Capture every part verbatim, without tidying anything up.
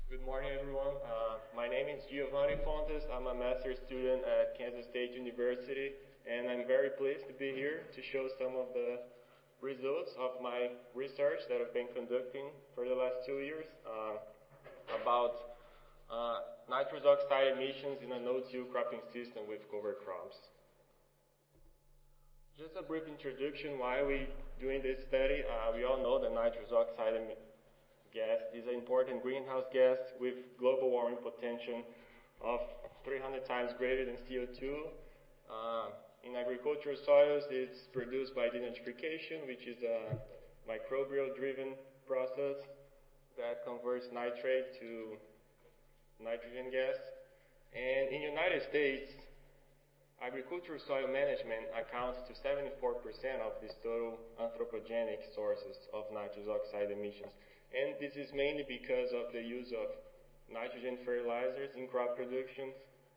Good morning, everyone. Uh, my name is Giovanni Fontes. I'm a master's student at Kansas State University, and I'm very pleased to be here to show some of the results of my research that I've been conducting for the last two years uh, about uh, nitrous oxide emissions in a no-till cropping system with cover crops. Just a brief introduction why we doing this study. Uh, we all know that nitrous oxide gas is an important greenhouse gas with global warming potential of three hundred times greater than C O two. Uh, in agricultural soils, it's produced by denitrification, which is a microbial-driven process that converts nitrate to nitrogen gas. And in the United States, agricultural soil management accounts to seventy-four percent of these total anthropogenic sources of nitrous oxide emissions. And this is mainly because of the use of nitrogen fertilizers in crop production.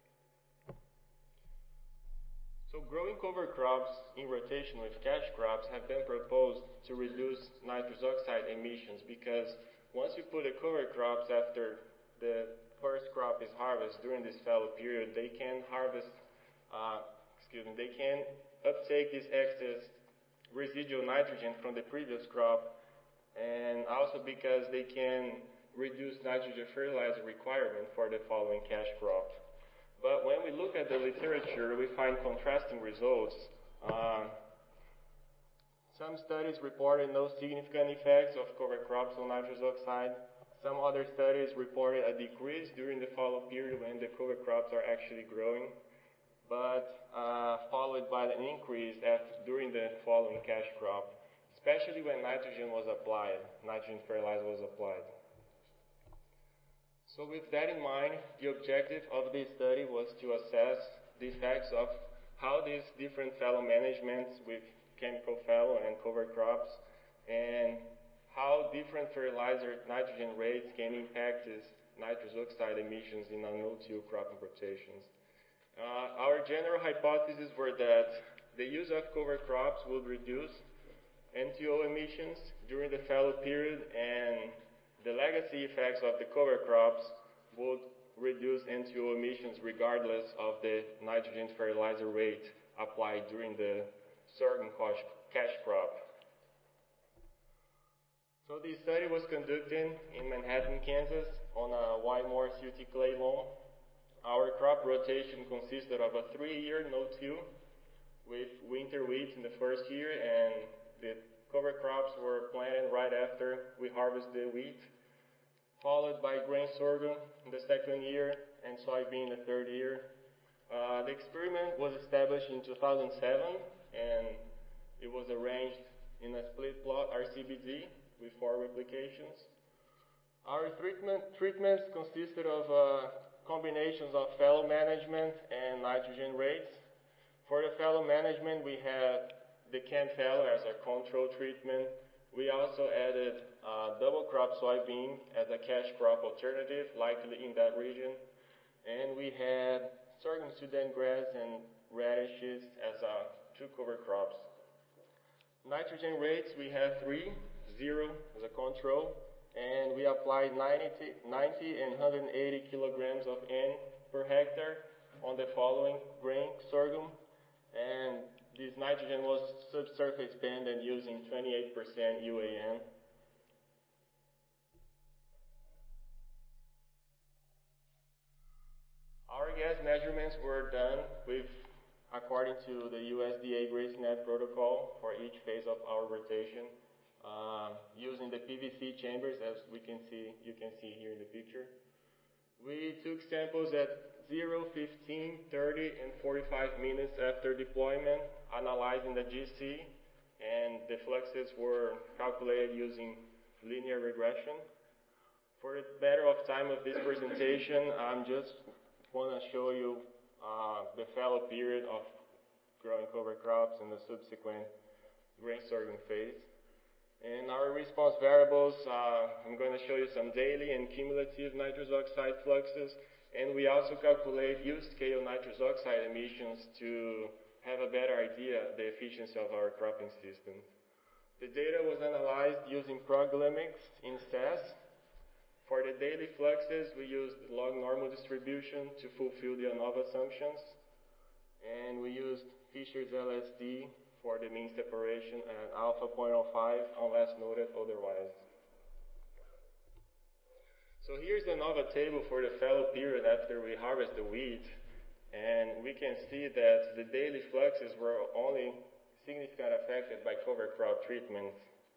So growing cover crops in rotation with cash crops have been proposed to reduce nitrous oxide emissions, because once you put a cover crops after the first crop is harvested during this fallow period, they can harvest, uh, excuse me, they can uptake this excess residual nitrogen from the previous crop, and also because they can reduce nitrogen fertilizer requirement for the following cash crop. But when we look at the literature, we find contrasting results. Uh, some studies reported no significant effects of cover crops on nitrous oxide. Some other studies reported a decrease during the fallow period when the cover crops are actually growing, but uh, followed by an increase after, during the following cash crop, especially when nitrogen was applied, nitrogen fertilizer was applied. So with that in mind, the objective of this study was to assess the effects of how these different fallow managements with chemical fallow and cover crops, and how different fertilizer nitrogen rates can impact these nitrous oxide emissions in a no-till cropping rotations. Uh, our general hypotheses were that the use of cover crops would reduce N T O emissions during the fallow period, and the legacy effects of the cover crops would reduce N T O emissions regardless of the nitrogen fertilizer rate applied during the sorghum cash crop. So this study was conducted in Manhattan, Kansas on a Wymore C U T clay loam. Our crop rotation consisted of a three-year no-till with winter wheat in the first year, and the cover crops were planted right after we harvested the wheat, followed by grain sorghum in the second year and soybean in the third year. Uh, the experiment was established in two thousand seven, and it was arranged in a split plot R C B D with four replications. Our treatment, treatments consisted of uh, combinations of fallow management and nitrogen rates. For the fallow management, we had the chem fallow as a control treatment. We also added uh, double crop soybean as a cash crop alternative, likely in that region. And we had sorghum Sudan grass and radishes as uh, two cover crops. Nitrogen rates, we have three, zero as a control, and we applied ninety, ninety and one hundred eighty kilograms of N per hectare on the following grain sorghum, and this nitrogen was subsurface band and using twenty-eight percent U A N. Our gas measurements were done with according to the U S D A GraceNet protocol for each phase of our rotation, uh, using the P V C chambers, as we can see, you can see here in the picture. We took samples at zero, fifteen, thirty, and forty-five minutes after deployment, analyzing the G C, and the fluxes were calculated using linear regression. For the better of time of this presentation, I'm just want to show you uh, the fallow period of growing cover crops and the subsequent grain sorghum phase. And our response variables, uh, I'm going to show you some daily and cumulative nitrous oxide fluxes, and we also calculate use-scale nitrous oxide emissions to have a better idea of the efficiency of our cropping system. The data was analyzed using proglimics in S A S For the daily fluxes, we used log normal distribution to fulfill the ANOVA assumptions, and we used Fisher's L S D for the mean separation at alpha zero point zero five unless noted otherwise. So here's the ANOVA table for the fallow period after we harvest the wheat, and we can see that the daily fluxes were only significantly affected by cover crop treatments.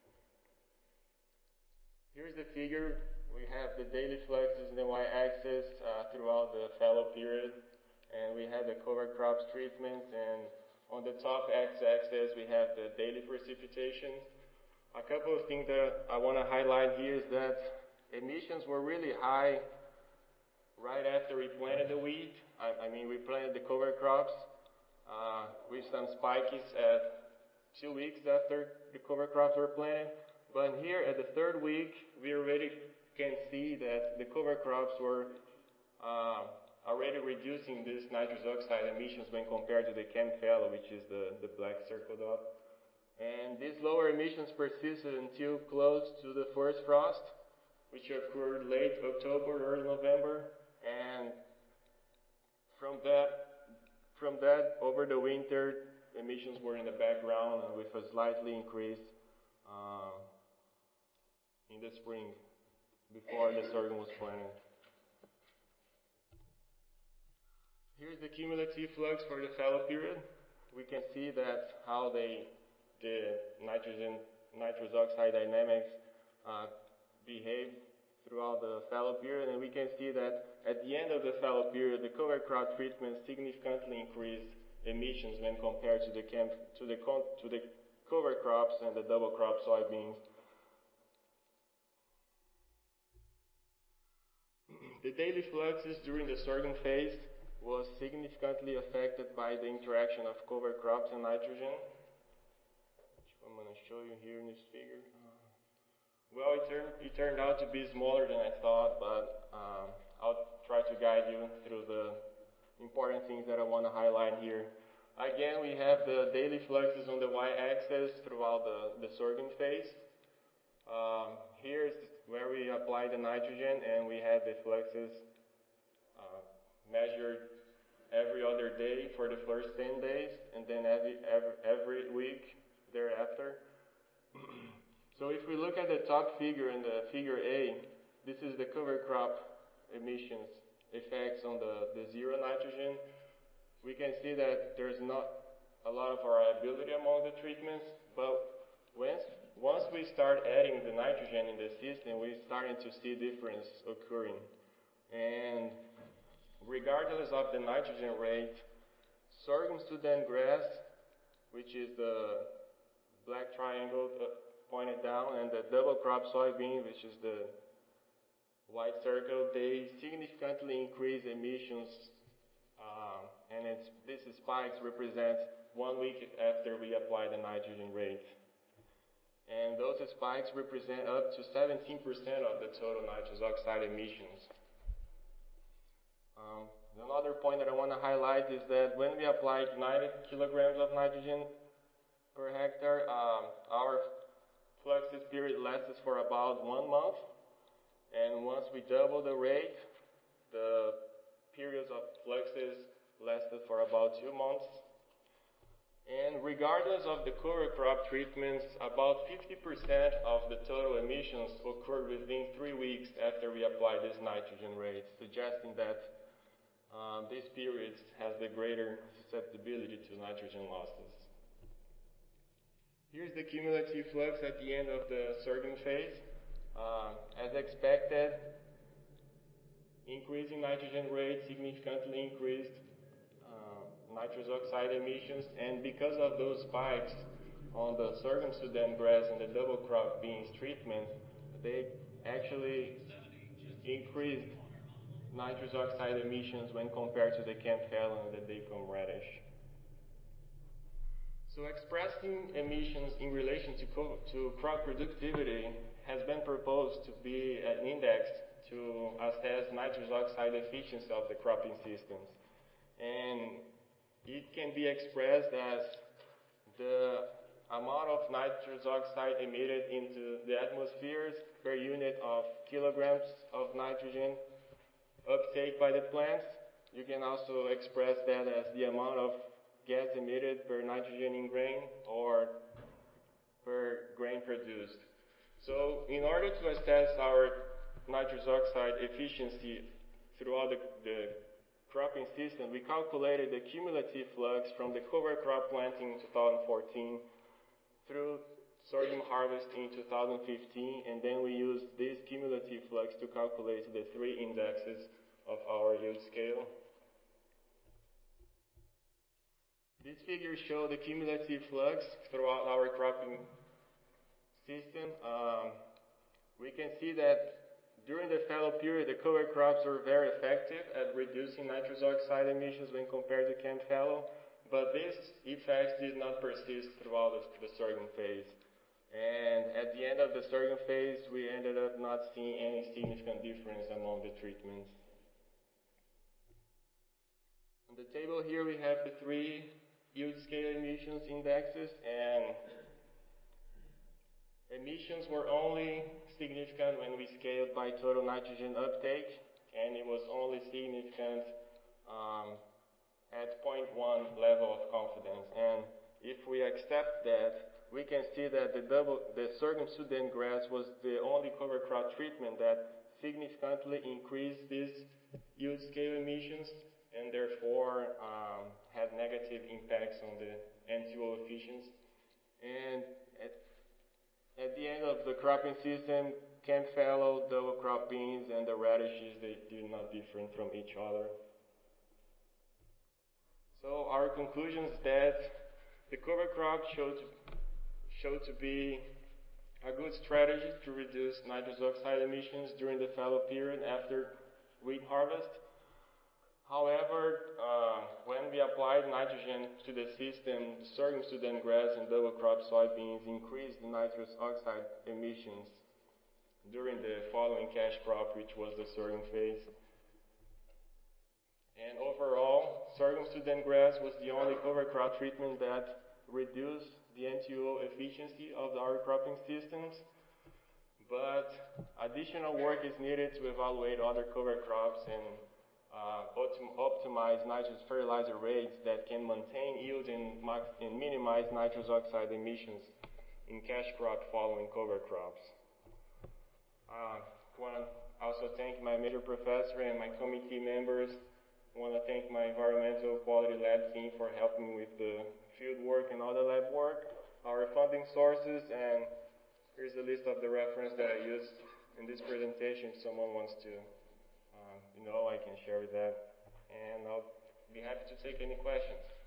Here's the figure. We have the daily fluxes in the y-axis uh, throughout the fallow period, and we have the cover crops treatments, and on the top x-axis we have the daily precipitation. A couple of things that I want to highlight here is that emissions were really high right after we planted the wheat. I, I mean, we planted the cover crops uh, with some spikes at two weeks after the cover crops were planted. But here at the third week, we already can see that the cover crops were uh, already reducing these nitrous oxide emissions when compared to the chem fallow, which is the, the black circle dot. And these lower emissions persisted until close to the first frost, which occurred late October, early November, and from that, from that over the winter, emissions were in the background and with a slightly increase uh, in the spring before the sorghum was planted. Here's the cumulative flux for the fallow period. We can see that how they, the nitrogen, nitrous oxide dynamics uh, behave throughout the fallow period, and we can see that at the end of the fallow period, the cover crop treatment significantly increased emissions when compared to the chem, to the con, to the cover crops and the double crop soybeans. The daily fluxes during the sorghum phase was significantly affected by the interaction of cover crops and nitrogen, which I'm going to show you here in this figure. Well, it, turn, it turned out to be smaller than I thought, but um, I'll try to guide you through the important things that I want to highlight here. Again, we have the daily fluxes on the y-axis throughout the, the sorghum phase. Um, here's where we apply the nitrogen, and we have the fluxes uh, measured every other day for the first ten days, and then every, every, every week thereafter. So if we look at the top figure in the figure A, this is the cover crop emissions effects on the, the zero nitrogen. We can see that there's not a lot of variability among the treatments, but once, once we start adding the nitrogen in the system, we're starting to see difference occurring. And regardless of the nitrogen rate, sorghum Sudan grass, which is the black triangle uh, pointed down, and the double crop soybean, which is the white circle, they significantly increase emissions, uh, and it's, these spikes represent one week after we apply the nitrogen rate. And those spikes represent up to seventeen percent of the total nitrous oxide emissions. Um, another point that I want to highlight is that when we apply ninety kilograms of nitrogen per hectare, um, our fluxes period lasts for about one month, and once we double the rate, the periods of fluxes lasted for about two months. And regardless of the cover crop treatments, about fifty percent of the total emissions occurred within three weeks after we apply this nitrogen rate, suggesting that um, this period has the greater susceptibility to nitrogen losses. Here's the cumulative flux at the end of the sorghum phase. Uh, as expected, increasing nitrogen rate significantly increased uh, nitrous oxide emissions, and because of those spikes on the sorghum Sudan grass and the double crop beans treatment, they actually increased nitrous oxide emissions when compared to the chem fallow and the dacom radish. So expressing emissions in relation to, co to crop productivity has been proposed to be an index to assess nitrous oxide efficiency of the cropping systems. And it can be expressed as the amount of nitrous oxide emitted into the atmospheres per unit of kilograms of nitrogen uptake by the plants. You can also express that as the amount of gas emitted per nitrogen in grain or per grain produced. So in order to assess our nitrous oxide efficiency throughout the, the cropping system, we calculated the cumulative flux from the cover crop planting in two thousand fourteen through sorghum harvest in two thousand fifteen, and then we used this cumulative flux to calculate the three indexes of our yield scale. These figures show the cumulative flux throughout our cropping system. Um, we can see that during the fallow period, the cover crops were very effective at reducing nitrous oxide emissions when compared to camp fallow, but these effects did not persist throughout the, the sorghum phase. And at the end of the sorghum phase, we ended up not seeing any significant difference among the treatments. On the table here, we have the three yield scale emissions indexes, and emissions were only significant when we scaled by total nitrogen uptake, and it was only significant um, at zero point one level of confidence. And if we accept that, we can see that the, double, the sorghum Sudan grass was the only cover crop treatment that significantly increased these yield scale emissions and therefore um, had negative impacts on the N two O efficiency. And at, at the end of the cropping season, camp fallow, double crop beans, and the radishes, they did not differ from each other. So our conclusion is that the cover crop showed to, showed to be a good strategy to reduce nitrous oxide emissions during the fallow period after wheat harvest. However, uh, when we applied nitrogen to the system, the sorghum Sudan grass and double crop soybeans increased the nitrous oxide emissions during the following cash crop, which was the sorghum phase. And overall, sorghum Sudan grass was the only cover crop treatment that reduced the N two O efficiency of our cropping systems. But additional work is needed to evaluate other cover crops and uh, optim optimize nitrous fertilizer rates that can maintain yield and, and minimize nitrous oxide emissions in cash crop following cover crops. I uh, want to also thank my major professor and my committee members. I want to thank my environmental quality lab team for helping me with the field work and other lab work, our funding sources, and here's a list of the reference that I used in this presentation. If someone wants to um, you know, I can share that, and I'll be happy to take any questions.